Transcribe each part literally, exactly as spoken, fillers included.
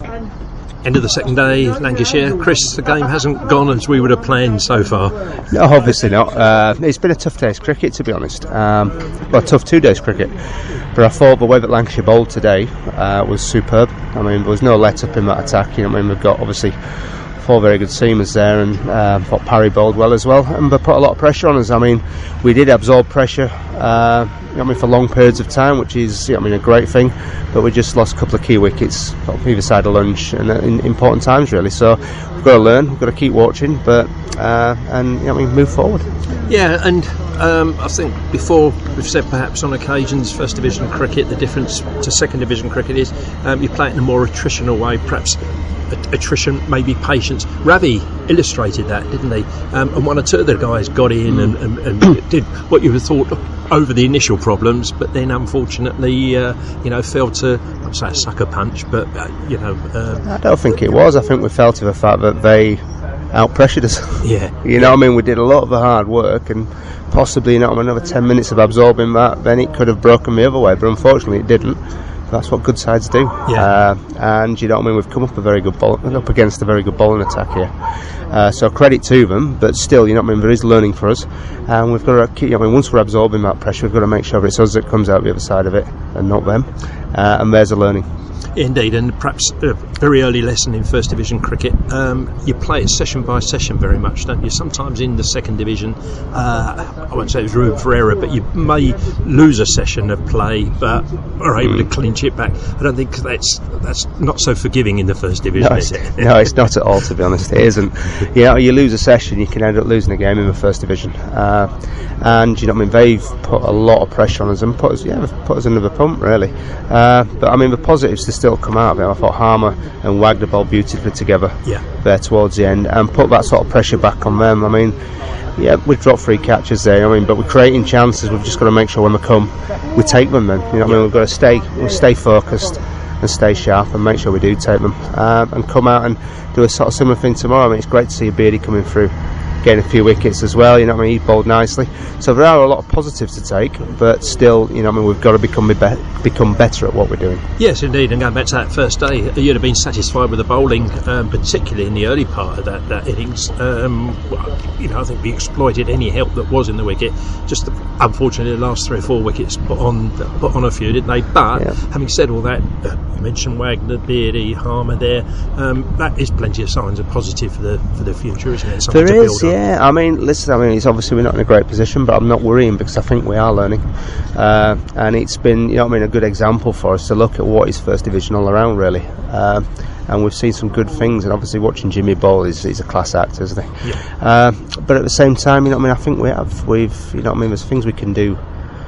End of the second day, Lancashire. Chris, the game hasn't gone as we would have planned so far. No, obviously not. Uh, it's been a tough day's cricket, to be honest. Um, well, tough two days cricket. But I thought the way that Lancashire bowled today uh, was superb. I mean, there was no let-up in that attack. You know, I mean, we've got obviously four very good seamers there, and uh, thought Parry bowled well as well, and they put a lot of pressure on us. I mean, we did absorb pressure, uh, you know, I mean, for long periods of time, which is, you know, I mean, a great thing. But we just lost a couple of key wickets on either side of lunch, and uh, in important times really. So we've got to learn, we've got to keep watching, but uh, and you know, I mean, move forward. Yeah, and um, I think before we've said perhaps on occasions First Division cricket, the difference to Second Division cricket is um, you play it in a more attritional way, perhaps. Attrition, maybe patience. Ravi illustrated that, didn't he? Um, and one or two of the guys got in mm. and, and, and did what you would have thought over the initial problems, but then unfortunately, uh, you know, fell to, I'd say a sucker punch, but uh, you know. Uh, I don't think it was. I think we fell to the fact that they out-pressured us. Yeah. You know, yeah. I mean, we did a lot of the hard work, and possibly, you know, another ten minutes of absorbing that, then it could have broken the other way, but unfortunately, it didn't. That's what good sides do. Yeah. Uh, and you know what I mean, we've come up a very good ball, up against a very good bowling attack here. Uh, so credit to them, but still, you know what I mean, there is learning for us, and we've got to keep. I mean, once we're absorbing that pressure, we've got to make sure it's us that comes out the other side of it, and not them. Uh, and there's a learning. Indeed, and perhaps a very early lesson in First Division cricket. Um, you play it session by session very much, don't you? Sometimes in the Second Division, uh, I won't say there's room for error, but you may lose a session of play, but are able mm. to clinch it back. I don't think that's that's not so forgiving in the First Division, no, is it? No, it's not at all, to be honest. It isn't. You know, you lose a session, you can end up losing a game in the First Division. Uh, and, you know what I mean, they've put a lot of pressure on us and put us, yeah, they've put us under the pump, really. Uh, but, I mean, the positives to still come out of it. I thought Harmer and Wagner bowled beautifully together yeah. there towards the end, and put that sort of pressure back on them. I mean, yeah, we've dropped three catches there, I mean, but we're creating chances. We've just got to make sure when they come, we take them then. You know what I mean? We've got to stay, we'll stay focused and stay sharp and make sure we do take them, uh, and come out and do a sort of similar thing tomorrow. I mean, it's great to see Beardy coming through, getting a few wickets as well, you know what I mean, he bowled nicely. So there are a lot of positives to take, but still, you know what I mean, we've got to become be- become better at what we're doing. Yes, indeed, and going back to that first day, you'd have been satisfied with the bowling, um, particularly in the early part of that, that innings. Um, well, you know, I think we exploited any help that was in the wicket. Just the, unfortunately, the last three or four wickets put on put on a few, didn't they? But yeah. having said all that, uh, you mentioned Wagner, Beardy, Harmer there. Um, that is plenty of signs of positive for the for the future, isn't it? Something there to is, build yeah. I mean, listen, I mean, it's obviously we're not in a great position, but I'm not worrying because I think we are learning, uh, and it's been, you know what I mean, a good example for us to look at what is First Division all around, really. Uh, and we've seen some good things, and obviously watching Jimmy bowl is he's a class actor, isn't he? Yeah. Uh, but at the same time, you know what I mean, I think we have, we've, you know what I mean, there's things we can do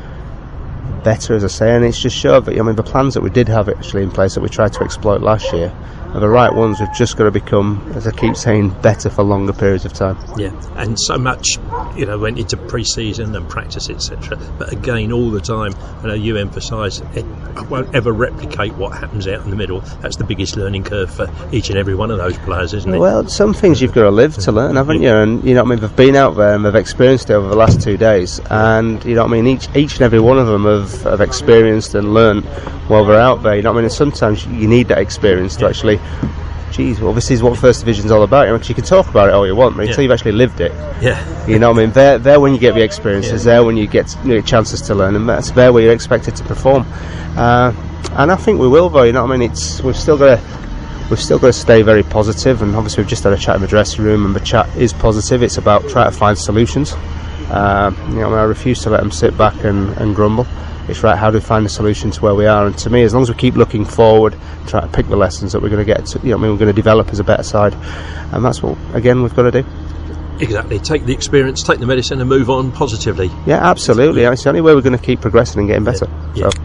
better, as I say, and it's just showed that, I mean, the plans that we did have actually in place that we tried to exploit last year are the right ones. We've just got to become, as I keep saying, better for longer periods of time. Yeah, and so much, you know, went into pre-season and practice, et cetera. But again, all the time, I know you emphasise it, I won't ever replicate what happens out in the middle. That's the biggest learning curve for each and every one of those players, isn't it? Well, some things you've got to live to learn, haven't you? And you know what I mean, they've been out there and they've experienced it over the last two days, and you know what I mean, each each and every one of them have, have experienced and learned while they're out there. You know what I mean? And sometimes you need that experience to actually, geez, well, this is what First Division's all about. You know, you can talk about it all you want, but yeah. until you've actually lived it, yeah, you know what I mean. There, there when you get the experiences, yeah. there when you get, you know, chances to learn, and that's there where you're expected to perform. Uh, and I think we will, though. You know what I mean? It's we've still got to. We've still got to stay very positive, and obviously we've just had a chat in the dressing room, and the chat is positive. It's about trying to find solutions. Uh, you know, I refuse to let them sit back and, and grumble. It's right, how do we find a solution to where we are? And to me, as long as we keep looking forward, try to pick the lessons that we're going to get, to, you know, I mean, we're going to develop as a better side, and that's what, again, we've got to do. Exactly. Take the experience, take the medicine, and move on positively. Yeah, absolutely. It's the only way we're going to keep progressing and getting better. Yeah. Yeah. So.